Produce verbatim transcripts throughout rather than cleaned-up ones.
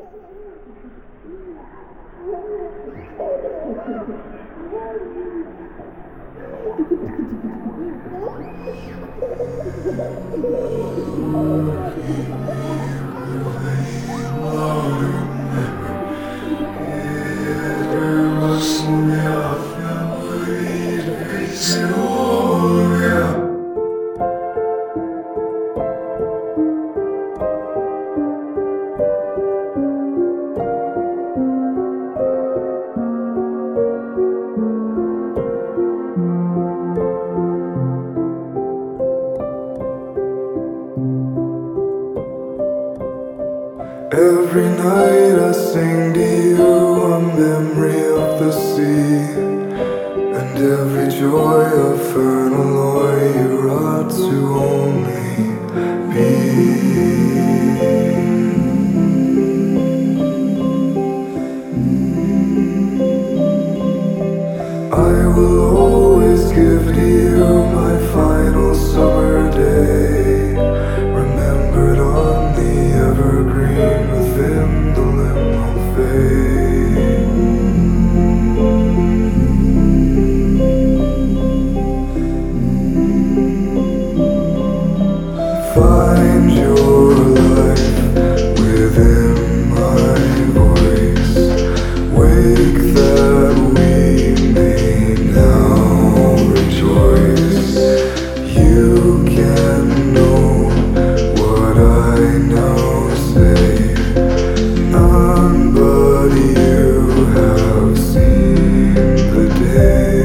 Every night I sing to you a memory of the sea, and every joy of Fernaloy you ought to only be. I will always give to you my final summer day, remembered on the evergreen within the liminal fade. Find your life within my voice. Wake that we may now rejoice. You can know what I now say. None but you have seen the day.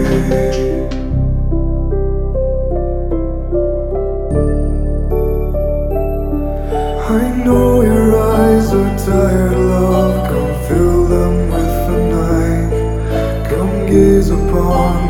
I know your eyes are tired, love. Come fill them with the night. Come gaze upon